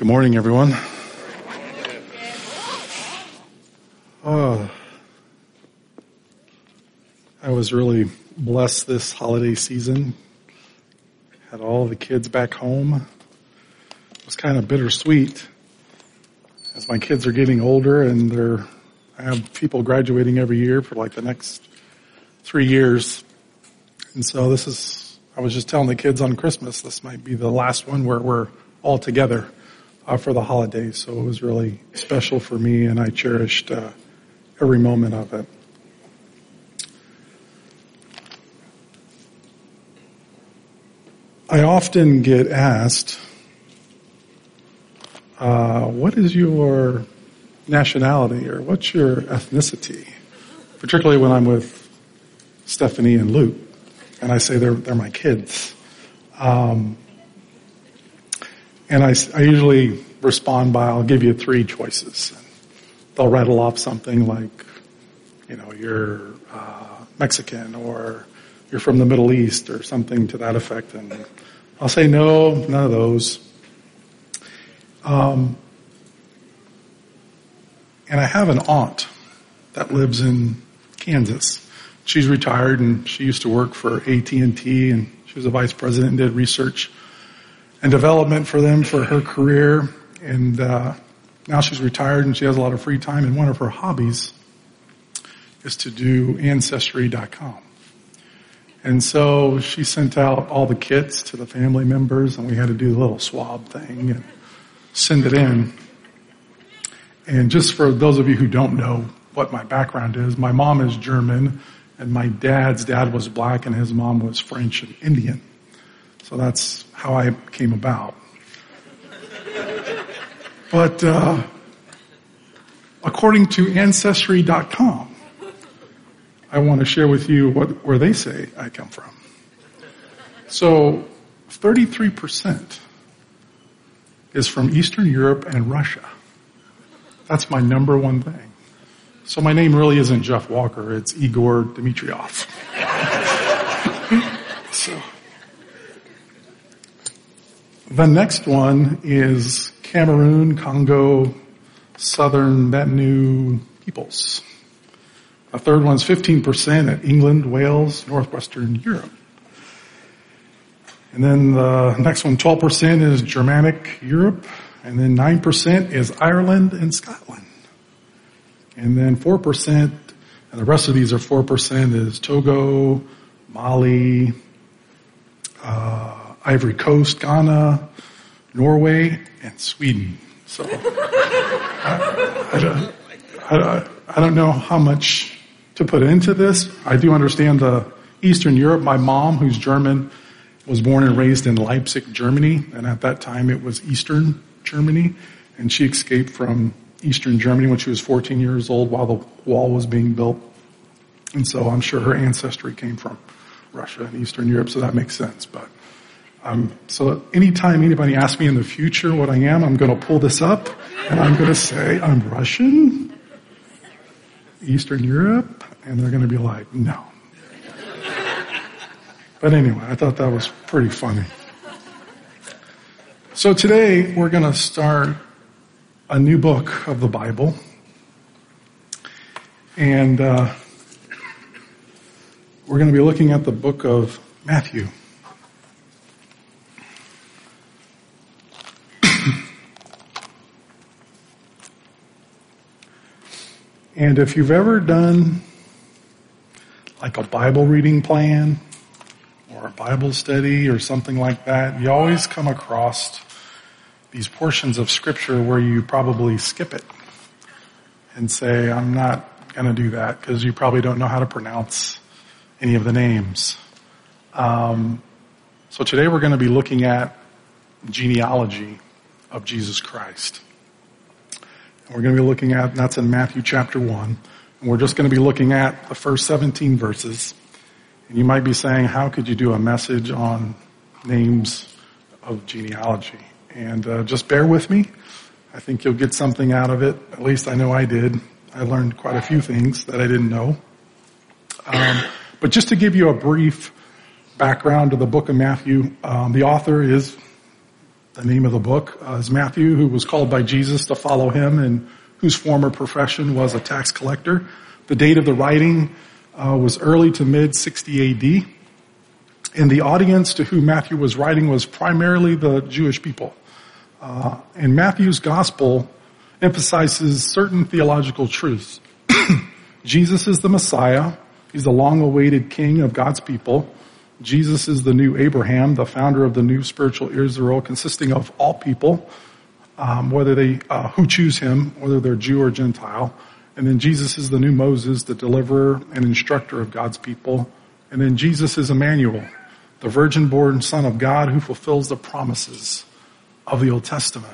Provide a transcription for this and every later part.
Good morning, everyone. I was really blessed this holiday season. Had all the kids back home. It was kind of bittersweet as my kids are getting older, and I have people graduating every year for like the next 3 years. And so I was just telling the kids on Christmas, this might be the last one where we're all together for the holidays. So it was really special for me, and I cherished every moment of it. I often get asked, what is your nationality or what's your ethnicity? Particularly when I'm with Stephanie and Luke, and I say they're my kids. And I usually respond by, I'll give you 3 choices. They'll rattle off something like, you're Mexican, or you're from the Middle East, or something to that effect. And I'll say, no, none of those. And I have an aunt that lives in Kansas. She's retired, and she used to work for AT&T, and she was a vice president and did research and development for them for her career. And now she's retired, and she has a lot of free time, and one of her hobbies is to do Ancestry.com. And so she sent out all the kits to the family members, and we had to do the little swab thing and send it in. And just for those of you who don't know what my background is, my mom is German, and my dad's dad was black, and his mom was French and Indian. So that's how I came about. But according to Ancestry.com, I want to share with you where they say I come from. So 33% is from Eastern Europe and Russia. That's my number one thing. So my name really isn't Jeff Walker, it's Igor Dimitrov. So the next one is Cameroon, Congo, Southern Bantu peoples. The third one's 15% at England, Wales, Northwestern Europe. And then the next one, 12% is Germanic Europe. And then 9% is Ireland and Scotland. And then 4%, and the rest of these are 4%, is Togo, Mali, Ivory Coast, Ghana, Norway, and Sweden. So I don't know how much to put into this. I do understand the Eastern Europe. My mom, who's German, was born and raised in Leipzig, Germany, and at that time it was Eastern Germany, and she escaped from Eastern Germany when she was 14 years old while the wall was being built. And so I'm sure her ancestry came from Russia and Eastern Europe, so that makes sense. But so anytime anybody asks me in the future what I am, I'm going to pull this up, and I'm going to say, I'm Russian, Eastern Europe, and they're going to be like, no. But anyway, I thought that was pretty funny. So today, we're going to start a new book of the Bible. And we're going to be looking at the book of Matthew. And if you've ever done like a Bible reading plan or a Bible study or something like that, you always come across these portions of Scripture where you probably skip it and say, I'm not going to do that, because you probably don't know how to pronounce any of the names. So today we're going to be looking at genealogy of Jesus Christ. And we're going to be looking at, and that's in Matthew chapter 1. And we're just going to be looking at the first 17 verses. And you might be saying, how could you do a message on names of genealogy? And just bear with me. I think you'll get something out of it. At least I know I did. I learned quite a few things that I didn't know. But just to give you a brief background to the book of Matthew, the author is The name of the book is Matthew, who was called by Jesus to follow him and whose former profession was a tax collector. The date of the writing was early to mid 60 AD. And the audience to whom Matthew was writing was primarily the Jewish people. And Matthew's gospel emphasizes certain theological truths. Jesus is the Messiah. He's the long-awaited king of God's people. Jesus is the new Abraham, the founder of the new spiritual Israel, consisting of all people, whether they who choose him, whether they're Jew or Gentile. And then Jesus is the new Moses, the deliverer and instructor of God's people. And then Jesus is Emmanuel, the virgin-born Son of God who fulfills the promises of the Old Testament.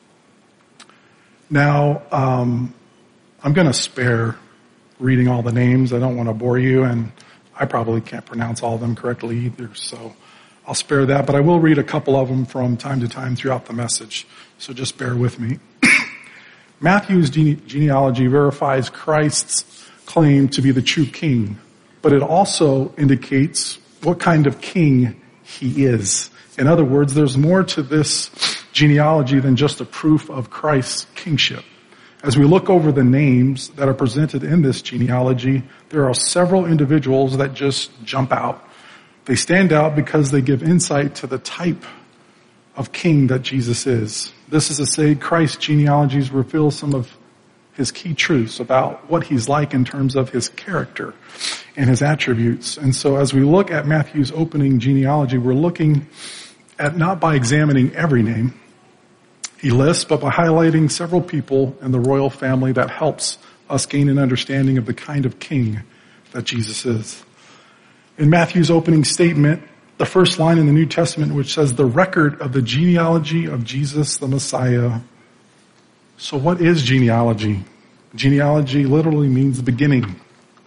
Now, I'm going to spare reading all the names. I don't want to bore you, and I probably can't pronounce all of them correctly either, so I'll spare that. But I will read a couple of them from time to time throughout the message, so just bear with me. Matthew's genealogy verifies Christ's claim to be the true king, but it also indicates what kind of king he is. In other words, there's more to this genealogy than just a proof of Christ's kingship. As we look over the names that are presented in this genealogy, there are several individuals that just jump out. They stand out because they give insight to the type of king that Jesus is. This is to say, Christ's genealogies reveal some of his key truths about what he's like in terms of his character and his attributes. And so as we look at Matthew's opening genealogy, we're looking at not by examining every name he lists, but by highlighting several people in the royal family that helps us gain an understanding of the kind of king that Jesus is. In Matthew's opening statement, the first line in the New Testament, which says, the record of the genealogy of Jesus the Messiah. So what is genealogy? Genealogy literally means beginning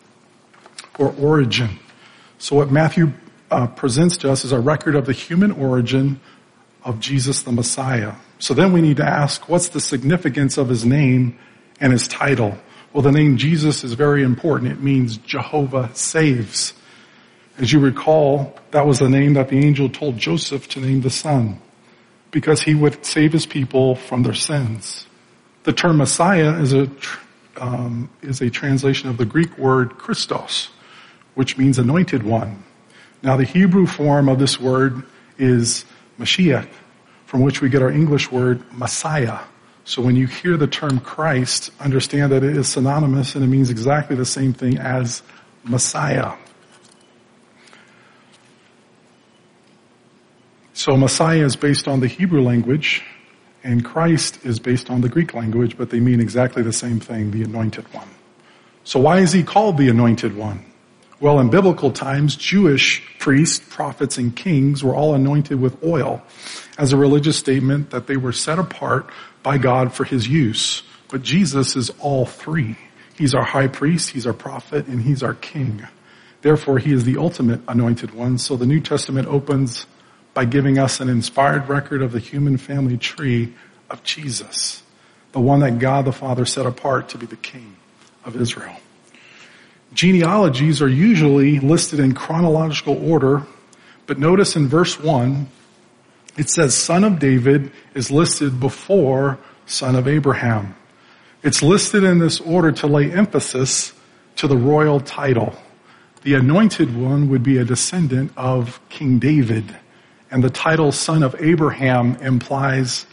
or origin. So what Matthew presents to us is a record of the human origin of Jesus the Messiah. So then we need to ask, what's the significance of his name and his title? Well, the name Jesus is very important. It means Jehovah saves. As you recall, that was the name that the angel told Joseph to name the son, because he would save his people from their sins. The term Messiah is a translation of the Greek word Christos, which means anointed one. Now the Hebrew form of this word is Mashiach, from which we get our English word Messiah. So when you hear the term Christ, understand that it is synonymous and it means exactly the same thing as Messiah. So Messiah is based on the Hebrew language, and Christ is based on the Greek language, but they mean exactly the same thing, the anointed one. So why is he called the anointed one? Well, in biblical times, Jewish priests, prophets, and kings were all anointed with oil as a religious statement that they were set apart by God for his use. But Jesus is all three. He's our high priest, he's our prophet, and he's our king. Therefore, he is the ultimate anointed one. So the New Testament opens by giving us an inspired record of the human family tree of Jesus, the one that God the Father set apart to be the King of Israel. Genealogies are usually listed in chronological order, but notice in verse 1, it says son of David is listed before son of Abraham. It's listed in this order to lay emphasis to the royal title. The anointed one would be a descendant of King David. And the title son of Abraham implies,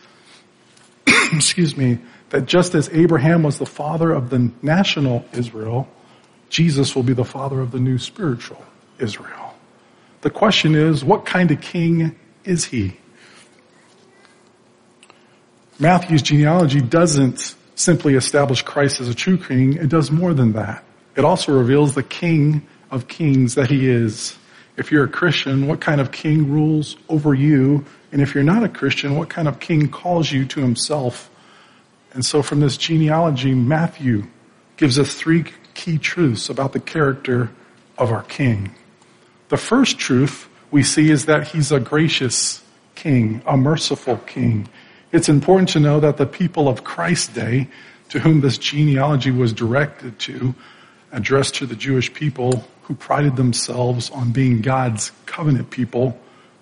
that just as Abraham was the father of the national Israel, Jesus will be the father of the new spiritual Israel. The question is, what kind of king is he? Matthew's genealogy doesn't simply establish Christ as a true king. It does more than that. It also reveals the King of Kings that he is. If you're a Christian, what kind of king rules over you? And if you're not a Christian, what kind of king calls you to himself? And so from this genealogy, Matthew gives us three key truths about the character of our king. The first truth we see is that he's a gracious king, a merciful king. It's important to know that the people of Christ's day, to whom this genealogy was directed to, addressed to the Jewish people who prided themselves on being God's covenant people,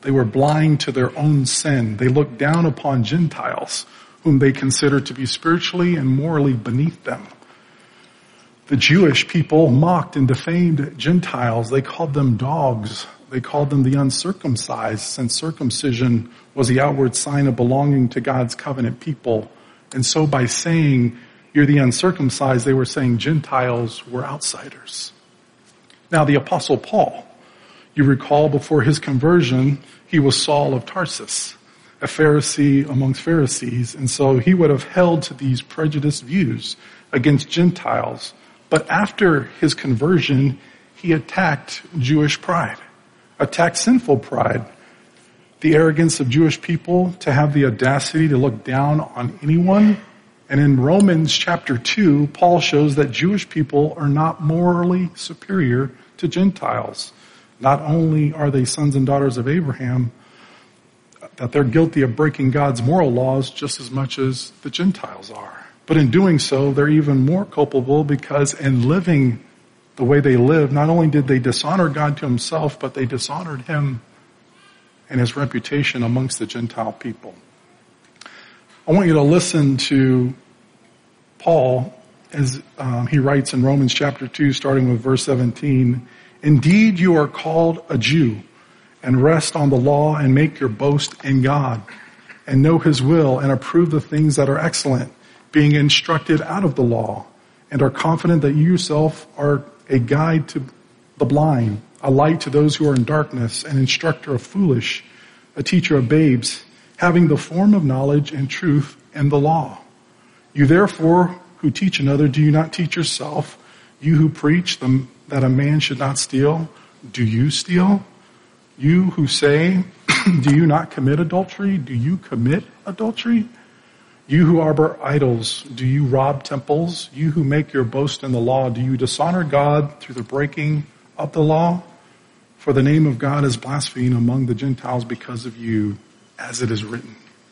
They were blind to their own sin. They looked down upon Gentiles, whom they considered to be spiritually and morally beneath them. The Jewish people mocked and defamed Gentiles. They called them dogs. They called them the uncircumcised, since circumcision was the outward sign of belonging to God's covenant people. And so by saying, you're the uncircumcised, they were saying Gentiles were outsiders. Now the Apostle Paul, you recall before his conversion, he was Saul of Tarsus, a Pharisee amongst Pharisees, and so he would have held to these prejudiced views against Gentiles. But after his conversion, he attacked Jewish pride, attacked sinful pride, the arrogance of Jewish people to have the audacity to look down on anyone. And in Romans chapter 2, Paul shows that Jewish people are not morally superior to Gentiles. Not only are they sons and daughters of Abraham, that they're guilty of breaking God's moral laws just as much as the Gentiles are. But in doing so, they're even more culpable because in living the way they live, not only did they dishonor God to himself, but they dishonored him and his reputation amongst the Gentile people. I want you to listen to Paul as he writes in Romans chapter 2, starting with verse 17. Indeed, you are called a Jew, and rest on the law and make your boast in God, and know his will and approve the things that are excellent, being instructed out of the law, and are confident that you yourself are a guide to the blind, a light to those who are in darkness, an instructor of foolish, a teacher of babes, having the form of knowledge and truth and the law. You therefore who teach another, do you not teach yourself? You who preach that a man should not steal, do you steal? You who say, do you not commit adultery? Do you commit adultery? You who harbor idols, do you rob temples? You who make your boast in the law, do you dishonor God through the breaking of the law? For the name of God is blasphemed among the Gentiles because of you, as it is written.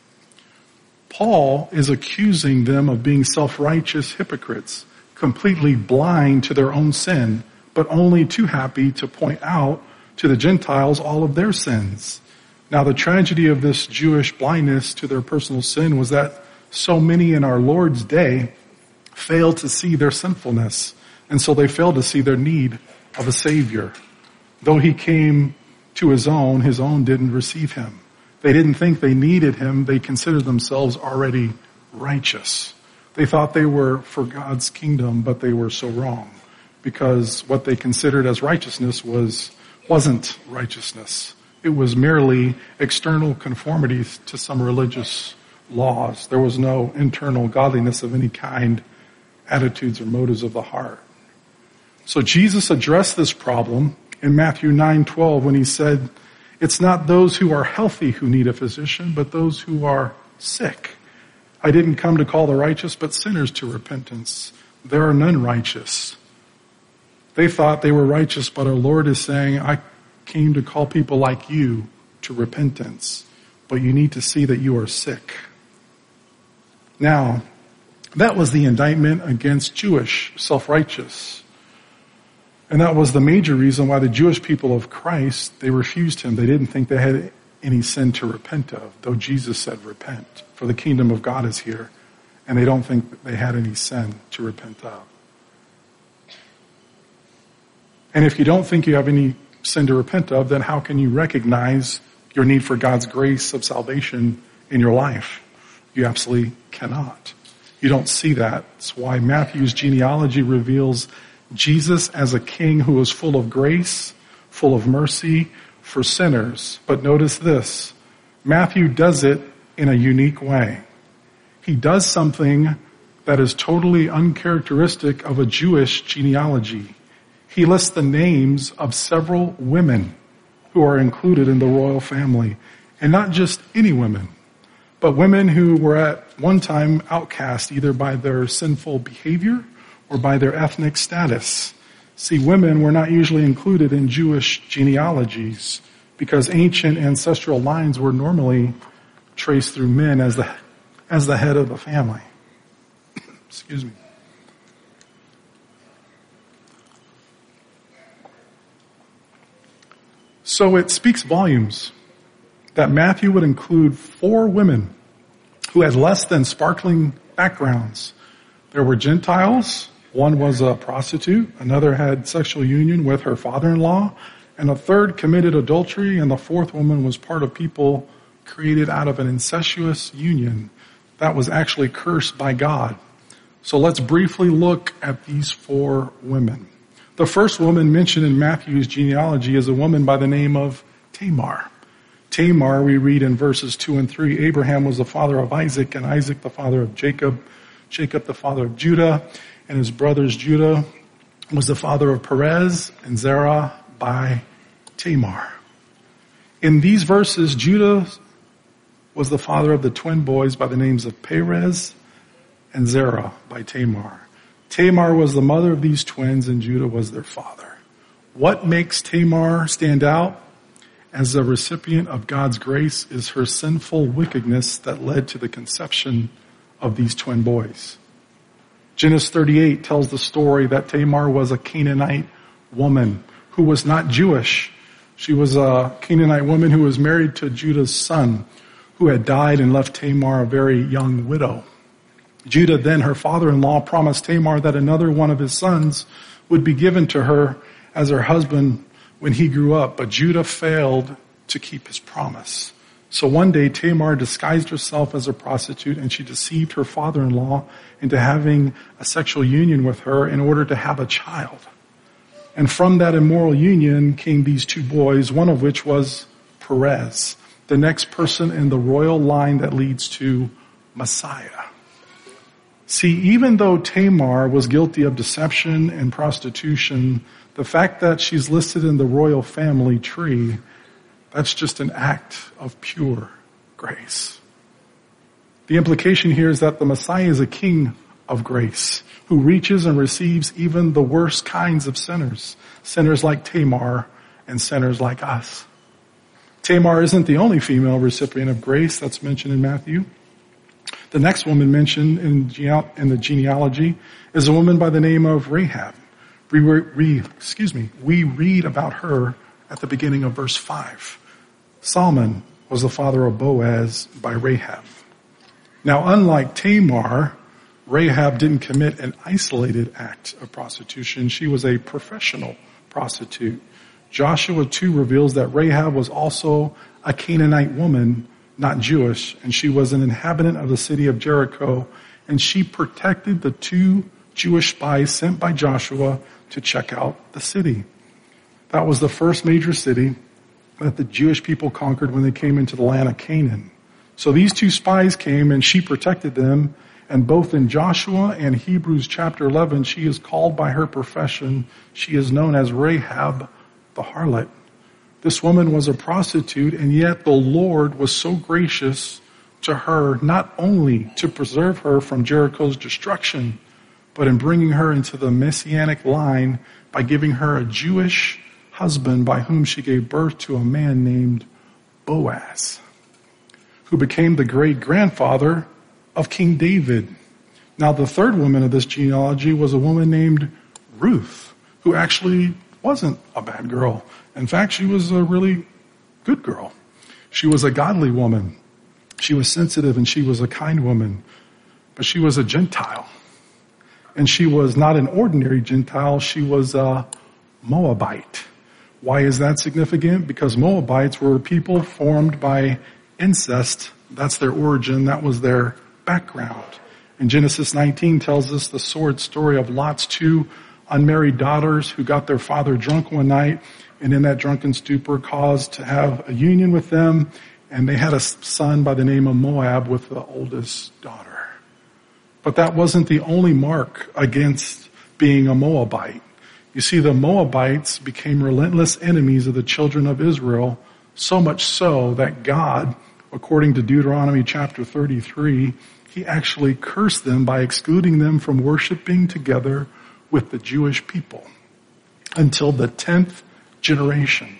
Paul is accusing them of being self-righteous hypocrites, completely blind to their own sin, but only too happy to point out to the Gentiles all of their sins. Now the tragedy of this Jewish blindness to their personal sin was that so many in our Lord's day failed to see their sinfulness, and so they failed to see their need of a Savior. Though he came to his own didn't receive him. They didn't think they needed him. They considered themselves already righteous. They thought they were for God's kingdom, but they were so wrong, because what they considered as righteousness wasn't righteousness. It was merely external conformity to some religious laws. There was no internal godliness of any kind, attitudes or motives of the heart. So Jesus addressed this problem in Matthew 9:12 when he said, it's not those who are healthy who need a physician, but those who are sick. I didn't come to call the righteous, but sinners to repentance. There are none righteous. They thought they were righteous, but our Lord is saying, I came to call people like you to repentance, but you need to see that you are sick. Now, that was the indictment against Jewish self-righteous. And that was the major reason why the Jewish people of Christ, they refused him. They didn't think they had any sin to repent of, though Jesus said repent, for the kingdom of God is here. And they don't think that they had any sin to repent of. And if you don't think you have any sin to repent of, then how can you recognize your need for God's grace of salvation in your life? You absolutely cannot. You don't see that. That's why Matthew's genealogy reveals Jesus as a king who is full of grace, full of mercy for sinners. But notice this, Matthew does it in a unique way. He does something that is totally uncharacteristic of a Jewish genealogy. He lists the names of several women who are included in the royal family. And not just any women, but women who were at one time outcast either by their sinful behavior or by their ethnic status. See, women were not usually included in Jewish genealogies because ancient ancestral lines were normally traced through men as the head of the family. Excuse me. So it speaks volumes that Matthew would include 4 women who had less than sparkling backgrounds. There were Gentiles. One was a prostitute. Another had sexual union with her father-in-law. And a third committed adultery. And the 4th woman was part of people created out of an incestuous union that was actually cursed by God. So let's briefly look at these 4 women. The first woman mentioned in Matthew's genealogy is a woman by the name of Tamar. Tamar, we read in verses 2 and 3, Abraham was the father of Isaac, and Isaac the father of Jacob, Jacob the father of Judah, and his brothers Judah was the father of Perez and Zerah by Tamar. In these verses, Judah was the father of the twin boys by the names of Perez and Zerah by Tamar. Tamar was the mother of these twins, and Judah was their father. What makes Tamar stand out as a recipient of God's grace is her sinful wickedness that led to the conception of these twin boys. Genesis 38 tells the story that Tamar was a Canaanite woman who was not Jewish. She was a Canaanite woman who was married to Judah's son, who had died and left Tamar a very young widow. Judah, then her father-in-law, promised Tamar that another one of his sons would be given to her as her husband when he grew up, but Judah failed to keep his promise. So one day Tamar disguised herself as a prostitute, and she deceived her father-in-law into having a sexual union with her in order to have a child. And from that immoral union came these 2 boys, one of which was Perez, the next person in the royal line that leads to Messiah. See, even though Tamar was guilty of deception and prostitution, the fact that she's listed in the royal family tree, that's just an act of pure grace. The implication here is that the Messiah is a king of grace who reaches and receives even the worst kinds of sinners, sinners like Tamar and sinners like us. Tamar isn't the only female recipient of grace that's mentioned in Matthew. The next woman mentioned in the genealogy is a woman by the name of Rahab. We read about her at the beginning of verse 5. Solomon was the father of Boaz by Rahab. Now, unlike Tamar, Rahab didn't commit an isolated act of prostitution. She was a professional prostitute. Joshua 2 reveals that Rahab was also a Canaanite woman, not Jewish, and she was an inhabitant of the city of Jericho, and she protected the 2 Jewish spies sent by Joshua to check out the city. That was the first major city that the Jewish people conquered when they came into the land of Canaan. So these 2 spies came and she protected them, and both in Joshua and Hebrews chapter 11, she is called by her profession. She is known as Rahab the harlot. This woman was a prostitute, and yet the Lord was so gracious to her, not only to preserve her from Jericho's destruction, but in bringing her into the messianic line by giving her a Jewish husband by whom she gave birth to a man named Boaz, who became the great-grandfather of King David. Now, the third woman of this genealogy was a woman named Ruth, who actually wasn't a bad girl. In fact, she was a really good girl. She was a godly woman. She was sensitive and she was a kind woman. But she was a Gentile. And she was not an ordinary Gentile. She was a Moabite. Why is that significant? Because Moabites were people formed by incest. That's their origin. That was their background. And Genesis 19 tells us the sordid story of Lot's 2 unmarried daughters who got their father drunk one night, and in that drunken stupor caused to have a union with them, and they had a son by the name of Moab with the oldest daughter. But that wasn't the only mark against being a Moabite. You see, the Moabites became relentless enemies of the children of Israel, so much so that God, according to Deuteronomy chapter 33, he actually cursed them by excluding them from worshiping together with the Jewish people until the 10th generation.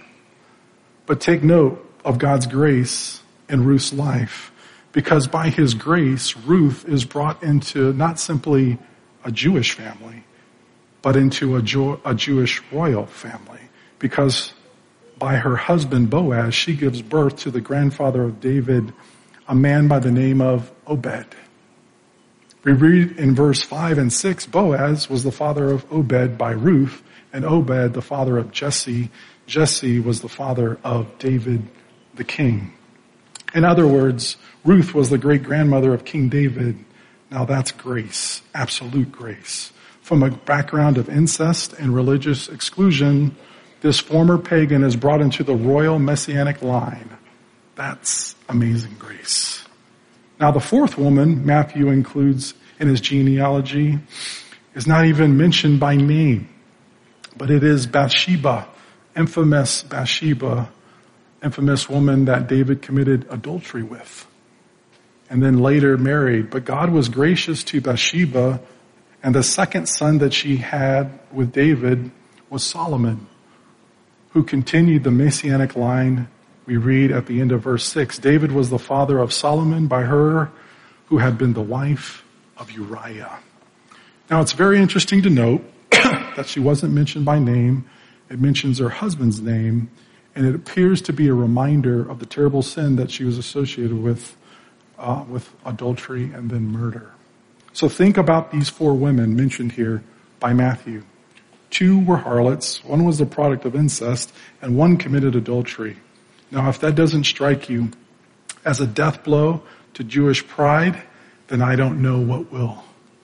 But take note of God's grace in Ruth's life, because by his grace, Ruth is brought into not simply a Jewish family, but into a Jewish royal family, because by her husband Boaz, she gives birth to the grandfather of David, a man by the name of Obed. We read in verse 5 and 6, Boaz was the father of Obed by Ruth, and Obed the father of Jesse. Jesse was the father of David the king. In other words, Ruth was the great-grandmother of King David. Now that's grace, absolute grace. From a background of incest and religious exclusion, this former pagan is brought into the royal messianic line. That's amazing grace. Now the fourth woman Matthew includes in his genealogy is not even mentioned by name, but it is Bathsheba, infamous Bathsheba, infamous woman that David committed adultery with and then later married. But God was gracious to Bathsheba, and the second son that she had with David was Solomon, who continued the messianic line we read at the end of verse 6. David was the father of Solomon by her who had been the wife of Uriah. Now it's very interesting to note that she wasn't mentioned by name. It mentions her husband's name, and it appears to be a reminder of the terrible sin that she was associated with adultery and then murder. So think about these four women mentioned here by Matthew. 2 were harlots, 1 was the product of incest, and 1 committed adultery. Now, if that doesn't strike you as a death blow to Jewish pride, then I don't know what will.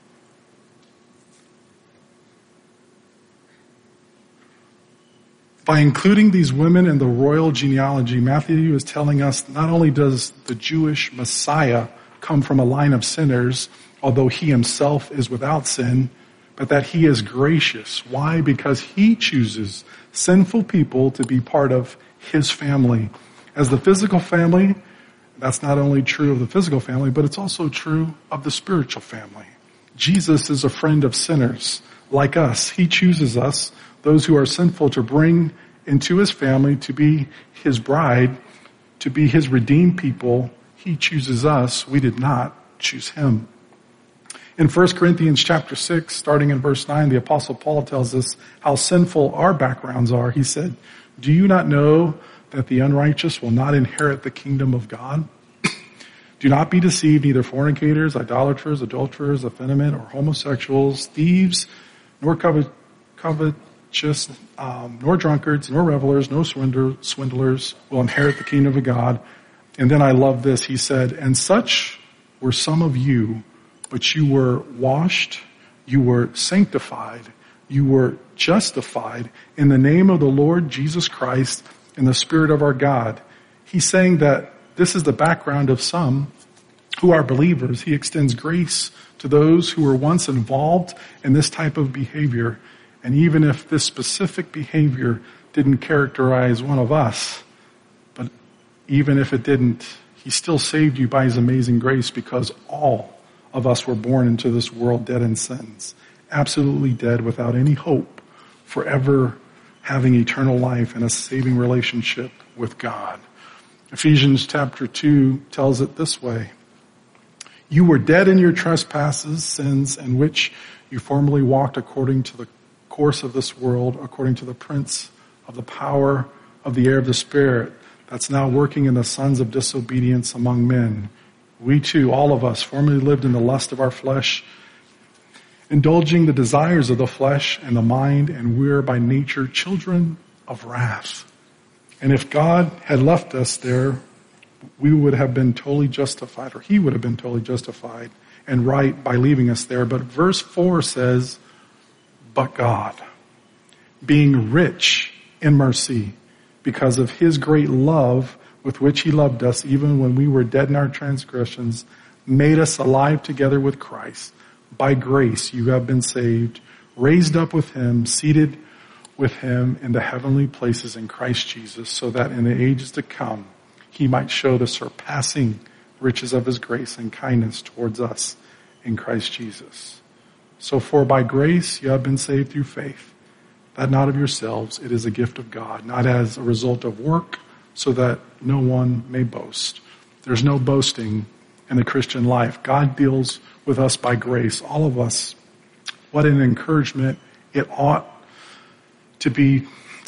By including these women in the royal genealogy, Matthew is telling us not only does the Jewish Messiah come from a line of sinners, although he himself is without sin, but that he is gracious. Why? Because he chooses sinful people to be part of his family. As the physical family, that's not only true of the physical family, but it's also true of the spiritual family. Jesus is a friend of sinners like us. He chooses us, those who are sinful, to bring into his family, to be his bride, to be his redeemed people. He chooses us. We did not choose him. In 1 Corinthians chapter 6, starting in verse 9, the Apostle Paul tells us how sinful our backgrounds are. He said, "Do you not know that the unrighteous will not inherit the kingdom of God? Do not be deceived, neither fornicators, idolaters, adulterers, effeminate, or homosexuals, thieves, nor covetous, nor drunkards, nor revelers, nor swindlers will inherit the kingdom of God." And then I love this. He said, "And such were some of you, but you were washed, you were sanctified, you were justified in the name of the Lord Jesus Christ and the Spirit of our God." He's saying that this is the background of some who are believers. He extends grace to those who were once involved in this type of behavior. And even if this specific behavior didn't characterize one of us, but even if it didn't, he still saved you by his amazing grace, because all of us were born into this world dead in sins, absolutely dead, without any hope for ever having eternal life and a saving relationship with God. Ephesians chapter 2 tells it this way: "You were dead in your trespasses, sins, in which you formerly walked according to the course of this world, according to the prince of the power of the air of the Spirit that's now working in the sons of disobedience among men. We too, all of us, formerly lived in the lust of our flesh, indulging the desires of the flesh and the mind, and we're by nature children of wrath. And if God had left us there, we would have been totally justified, or he would have been totally justified and right by leaving us there." But verse 4 says, "But God, being rich in mercy, because of his great love with which he loved us, even when we were dead in our transgressions, made us alive together with Christ. By grace you have been saved, raised up with him, seated with him in the heavenly places in Christ Jesus, so that in the ages to come he might show the surpassing riches of his grace and kindness towards us in Christ Jesus. So for by grace you have been saved through faith, that not of yourselves, it is a gift of God, not as a result of work, so that no one may boast." There's no boasting in the Christian life. God deals with us by grace, all of us. What an encouragement it ought to be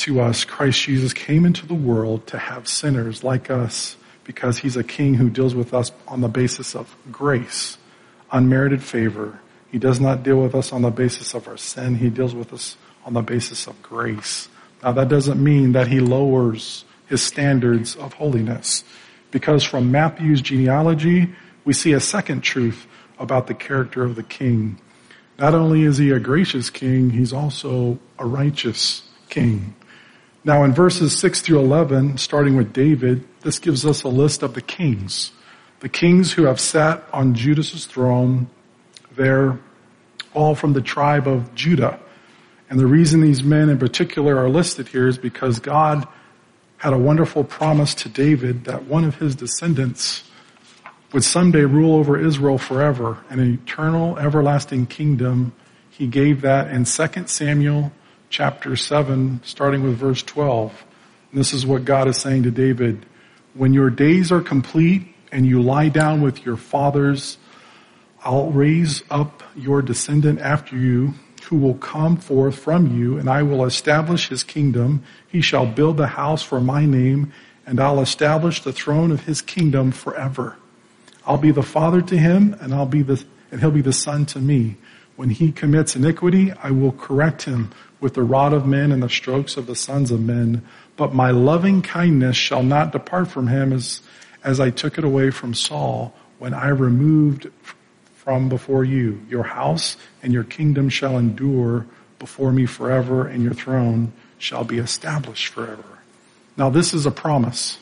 to us, Christ Jesus came into the world to have sinners like us, because he's a king who deals with us on the basis of grace, unmerited favor. He does not deal with us on the basis of our sin. He deals with us on the basis of grace. Now, that doesn't mean that he lowers his standards of holiness, because from Matthew's genealogy, we see a second truth about the character of the king. Not only is he a gracious king, he's also a righteous king. Now, in verses 6 through 11, starting with David, this gives us a list of the kings who have sat on Judah's throne. They're all from the tribe of Judah. And the reason these men in particular are listed here is because God had a wonderful promise to David that one of his descendants would someday rule over Israel forever, an eternal, everlasting kingdom. He gave that in 2 Samuel chapter 7, starting with verse 12. And this is what God is saying to David. When your days are complete and you lie down with your fathers, I'll raise up your descendant after you, who will come forth from you, and I will establish his kingdom. He shall build a house for my name, and I'll establish the throne of his kingdom forever. I'll be the father to him, and he'll be the son to me. When he commits iniquity, I will correct him with the rod of men and the strokes of the sons of men. But my loving kindness shall not depart from him as I took it away from Saul when I removed from before you. Your house and your kingdom shall endure before me forever, and your throne shall be established forever. Now, this is a promise.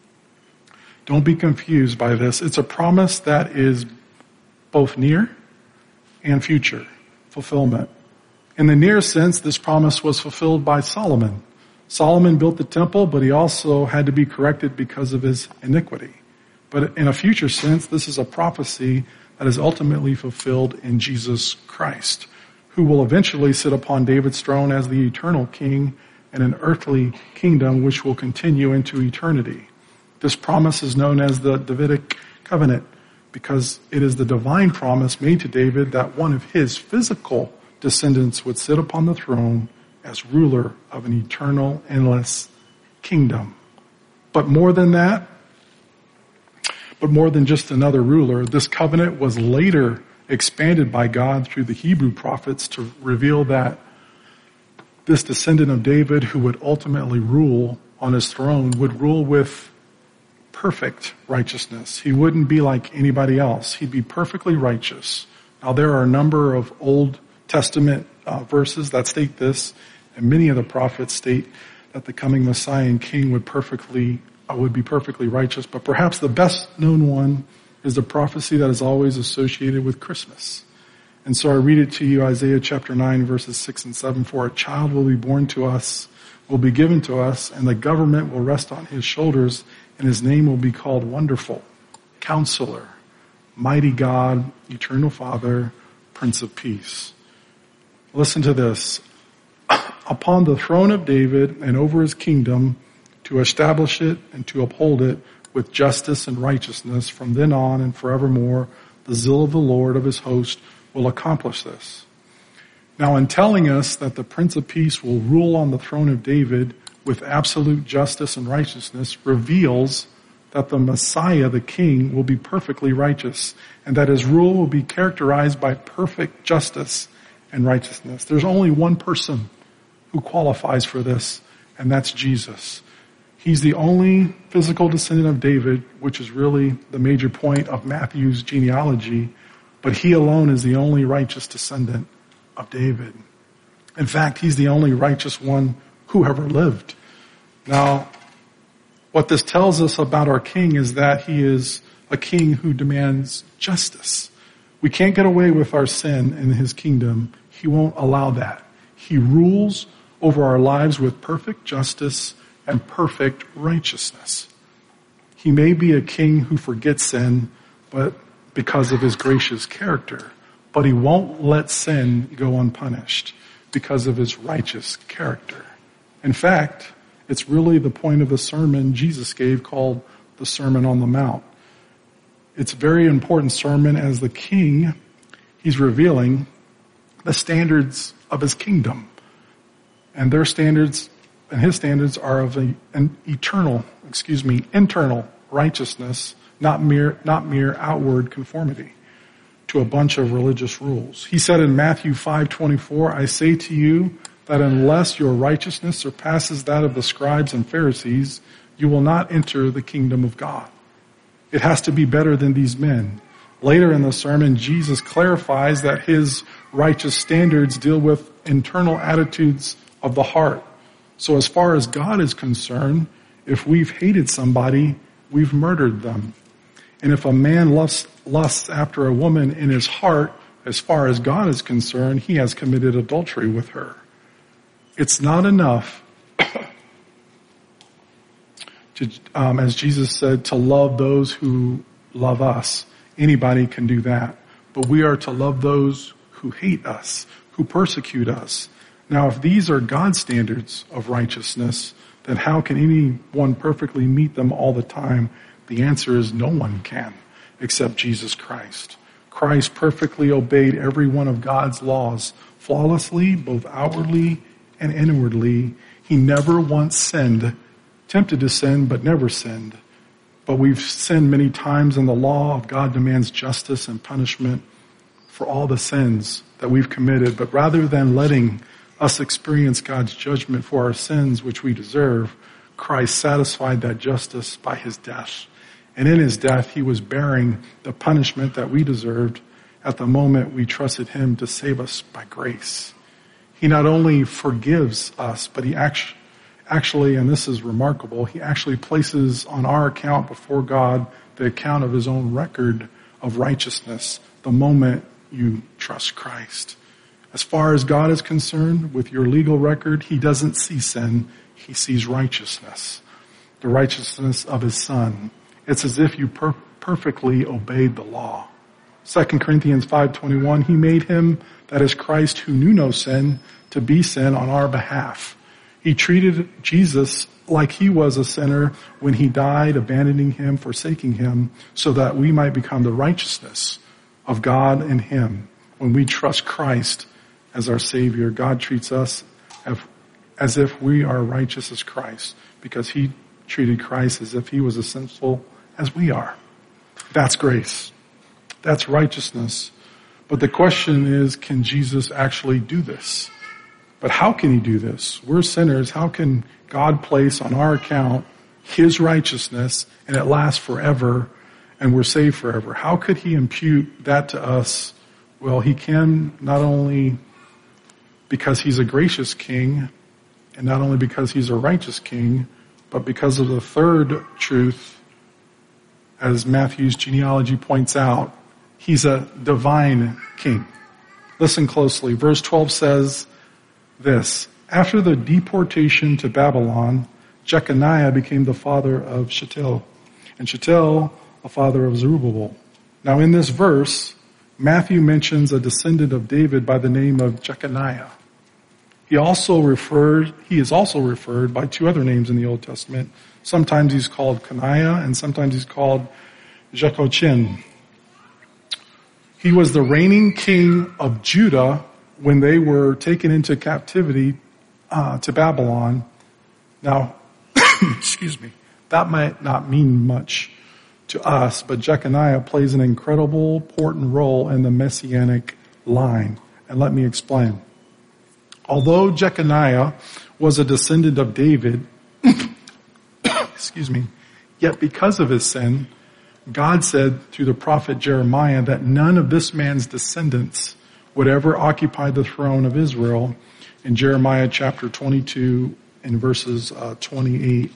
Don't be confused by this. It's a promise that is both near and future fulfillment. In the near sense, this promise was fulfilled by Solomon. Solomon built the temple, but he also had to be corrected because of his iniquity. But in a future sense, this is a prophecy that is ultimately fulfilled in Jesus Christ, who will eventually sit upon David's throne as the eternal king in an earthly kingdom which will continue into eternity. This promise is known as the Davidic covenant because it is the divine promise made to David that one of his physical descendants would sit upon the throne as ruler of an eternal, endless kingdom. But more than that, but more than just another ruler, this covenant was later expanded by God through the Hebrew prophets to reveal that this descendant of David who would ultimately rule on his throne would rule with perfect righteousness. He wouldn't be like anybody else. He'd be perfectly righteous. Now, there are a number of Old Testament verses that state this, and many of the prophets state that the coming Messiah and King would be perfectly righteous. But perhaps the best known one is the prophecy that is always associated with Christmas. And so I read it to you, Isaiah chapter 9, verses 6 and 7. For a child will be born to us, will be given to us, and the government will rest on his shoulders, and his name will be called Wonderful, Counselor, Mighty God, Eternal Father, Prince of Peace. Listen to this. Upon the throne of David and over his kingdom, to establish it and to uphold it with justice and righteousness from then on and forevermore, the zeal of the Lord of his host will accomplish this. Now, in telling us that the Prince of Peace will rule on the throne of David with absolute justice and righteousness reveals that the Messiah, the King, will be perfectly righteous and that his rule will be characterized by perfect justice and righteousness. There's only one person who qualifies for this, and that's Jesus. He's the only physical descendant of David, which is really the major point of Matthew's genealogy, but he alone is the only righteous descendant of David. In fact, he's the only righteous one who ever lived. Now, what this tells us about our King is that he is a king who demands justice. We can't get away with our sin in his kingdom. He won't allow that. He rules over our lives with perfect justice and perfect righteousness. He may be a king who forgets sin, but because of his gracious character, but he won't let sin go unpunished because of his righteous character. In fact, it's really the point of the sermon Jesus gave called the Sermon on the Mount. It's a very important sermon as the king, he's revealing the standards of his kingdom. And their standards and his standards are of an internal righteousness, not mere outward conformity to a bunch of religious rules. He said in Matthew 5:24, I say to you that unless your righteousness surpasses that of the scribes and Pharisees, you will not enter the kingdom of God. It has to be better than these men. Later in the sermon, Jesus clarifies that his righteous standards deal with internal attitudes of the heart. So as far as God is concerned, if we've hated somebody, we've murdered them. And if a man lusts after a woman in his heart, as far as God is concerned, he has committed adultery with her. It's not enough to, as Jesus said, to love those who love us. Anybody can do that. But we are to love those who hate us, who persecute us. Now, if these are God's standards of righteousness, then how can anyone perfectly meet them all the time? The answer is no one can, except Jesus Christ. Christ perfectly obeyed every one of God's laws, flawlessly, both outwardly and inwardly. He never once sinned, tempted to sin, but never sinned. But we've sinned many times, and the law of God demands justice and punishment for all the sins that we've committed. But rather than letting us experience God's judgment for our sins, which we deserve, Christ satisfied that justice by his death. And in his death, he was bearing the punishment that we deserved at the moment we trusted him to save us by grace. He not only forgives us, but he actually, and this is remarkable, he actually places on our account before God the account of his own record of righteousness the moment you trust Christ. As far as God is concerned, with your legal record, he doesn't see sin, he sees righteousness, the righteousness of his Son. It's as if you perfectly obeyed the law. 2 Corinthians 5:21, he made him, that is Christ, who knew no sin, to be sin on our behalf. He treated Jesus like he was a sinner when he died, abandoning him, forsaking him, so that we might become the righteousness of God in him. When we trust Christ as our Savior, God treats us as if we are righteous as Christ, because he treated Christ as if he was as sinful as we are. That's grace. That's righteousness. But the question is, can Jesus actually do this? But how can he do this? We're sinners. How can God place on our account his righteousness and it lasts forever and we're saved forever? How could he impute that to us? Well, he can not only because he's a gracious king and not only because he's a righteous king, but because of the third truth, as Matthew's genealogy points out, he's a divine king. Listen closely. Verse 12 says this: after the deportation to Babylon, Jeconiah became the father of Shealtiel, and Shealtiel the father of Zerubbabel. Now in this verse, Matthew mentions a descendant of David by the name of Jeconiah. He is also referred by two other names in the Old Testament. Sometimes he's called Coniah and sometimes he's called Jehoiachin. He was the reigning king of Judah when they were taken into captivity to Babylon. Now, excuse me, that might not mean much to us, but Jeconiah plays an incredible, important role in the Messianic line. And let me explain. Although Jeconiah was a descendant of David, excuse me, yet because of his sin, God said through the prophet Jeremiah that none of this man's descendants would ever occupy the throne of Israel in Jeremiah chapter 22 and verses 28.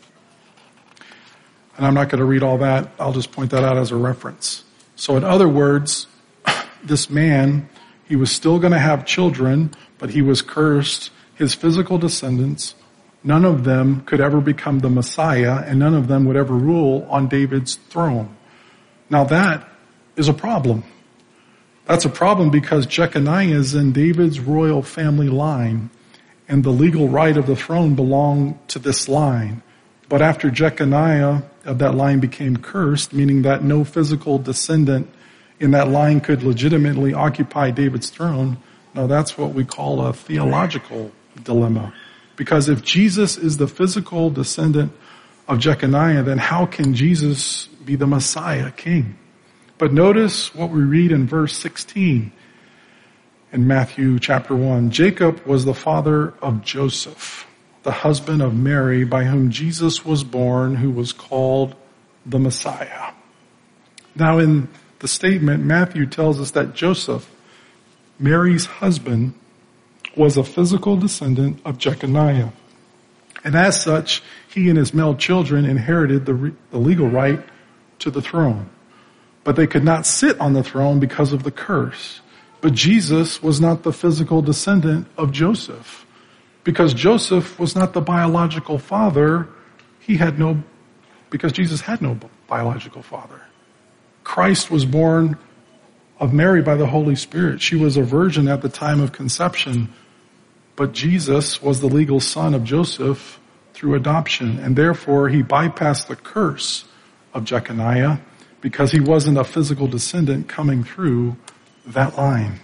And I'm not going to read all that. I'll just point that out as a reference. So in other words, this man, he was still going to have children, but he was cursed. His physical descendants, none of them could ever become the Messiah, and none of them would ever rule on David's throne. Now that is a problem. That's a problem because Jeconiah is in David's royal family line, and the legal right of the throne belonged to this line. But after Jeconiah of that line became cursed, meaning that no physical descendant in that line could legitimately occupy David's throne, now that's what we call a theological dilemma. Because if Jesus is the physical descendant of Jeconiah, then how can Jesus be the Messiah king? But notice what we read in verse 16 in Matthew chapter 1. Jacob was the father of Joseph, the husband of Mary, by whom Jesus was born, who was called the Messiah. Now in the statement, Matthew tells us that Joseph, Mary's husband, was a physical descendant of Jeconiah. And as such, he and his male children inherited the legal right to the throne. But they could not sit on the throne because of the curse. But Jesus was not the physical descendant of Joseph. Because Joseph was not the biological father, because Jesus had no biological father. Christ was born of Mary by the Holy Spirit. She was a virgin at the time of conception, but Jesus was the legal son of Joseph through adoption, and therefore he bypassed the curse of Jeconiah because he wasn't a physical descendant coming through that line.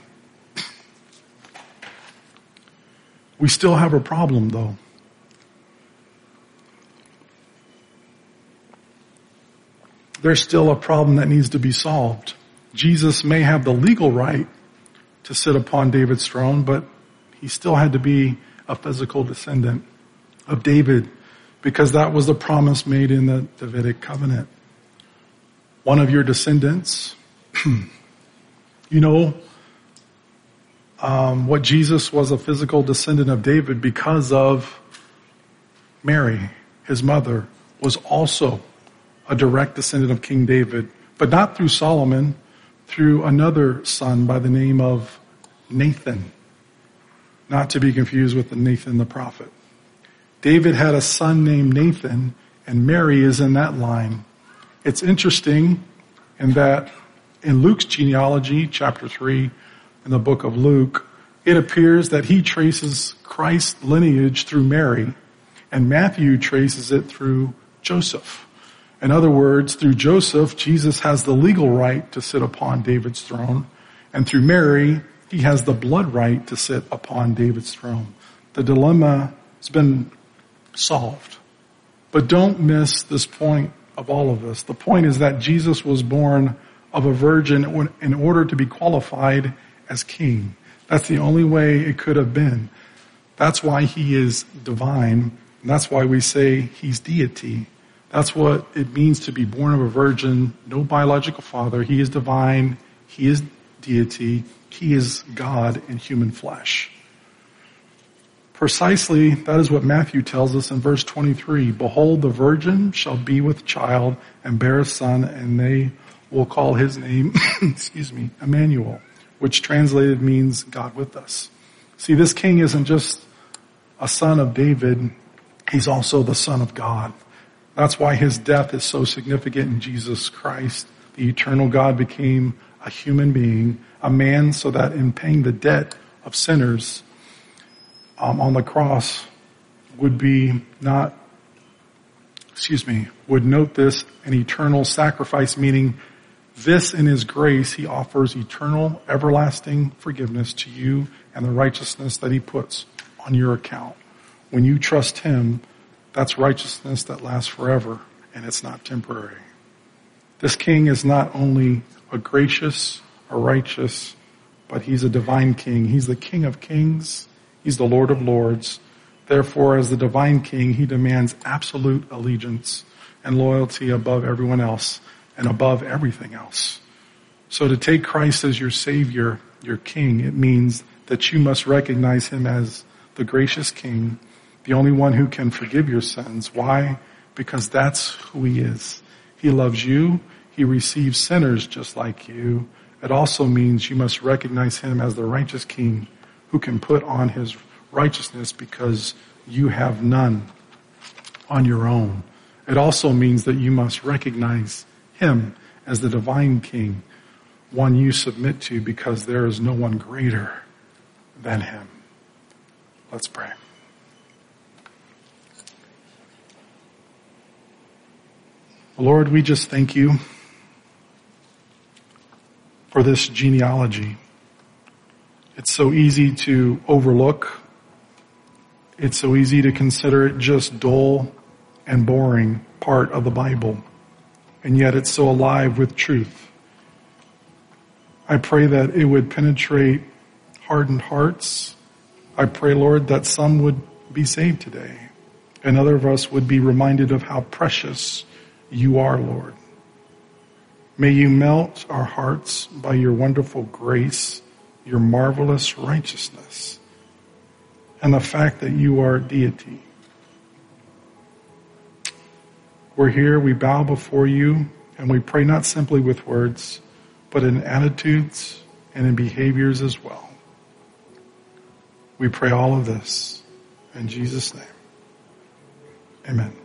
We still have a problem, though. There's still a problem that needs to be solved. Jesus may have the legal right to sit upon David's throne, but he still had to be a physical descendant of David because that was the promise made in the Davidic covenant. One of your descendants, what Jesus was a physical descendant of David because of Mary, his mother, was also a direct descendant of King David, but not through Solomon, through another son by the name of Nathan, not to be confused with the Nathan the prophet. David had a son named Nathan, and Mary is in that line. It's interesting in that in Luke's genealogy, chapter 3, in the book of Luke, it appears that he traces Christ's lineage through Mary, and Matthew traces it through Joseph. In other words, through Joseph, Jesus has the legal right to sit upon David's throne, and through Mary, he has the blood right to sit upon David's throne. The dilemma has been solved. But don't miss this point of all of this. The point is that Jesus was born of a virgin in order to be qualified as king. That's the only way it could have been. That's why he is divine, and that's why we say he's deity. That's what it means to be born of a virgin, no biological father. He is divine, he is deity, he is God in human flesh. Precisely, that is what Matthew tells us in verse 23. Behold, the virgin shall be with child and bear a son, and they will call his name, Emmanuel, which translated means God with us. See, this king isn't just a son of David, he's also the Son of God. That's why his death is so significant in Jesus Christ. The eternal God became a human being, a man, so that in paying the debt of sinners on the cross would note this an eternal sacrifice, meaning this in his grace he offers eternal, everlasting forgiveness to you and the righteousness that he puts on your account. When you trust him, that's righteousness that lasts forever, and it's not temporary. This king is not only a gracious, a righteous, but he's a divine king. He's the King of kings. He's the Lord of lords. Therefore, as the divine king, he demands absolute allegiance and loyalty above everyone else and above everything else. So to take Christ as your Savior, your King, it means that you must recognize him as the gracious King, the only one who can forgive your sins. Why? Because that's who he is. He loves you. He receives sinners just like you. It also means you must recognize him as the righteous King who can put on his righteousness because you have none on your own. It also means that you must recognize him as the divine King, one you submit to because there is no one greater than him. Let's pray. Lord, we just thank you for this genealogy. It's so easy to overlook It's so easy to consider it just dull and boring part of the Bible, and yet it's so alive with truth. I pray that it would penetrate hardened hearts. I pray, Lord, that some would be saved today, and other of us would be reminded of how precious you are, Lord. May you melt our hearts by your wonderful grace, your marvelous righteousness, and the fact that you are deity. We're here, we bow before you, and we pray not simply with words, but in attitudes and in behaviors as well. We pray all of this in Jesus' name. Amen.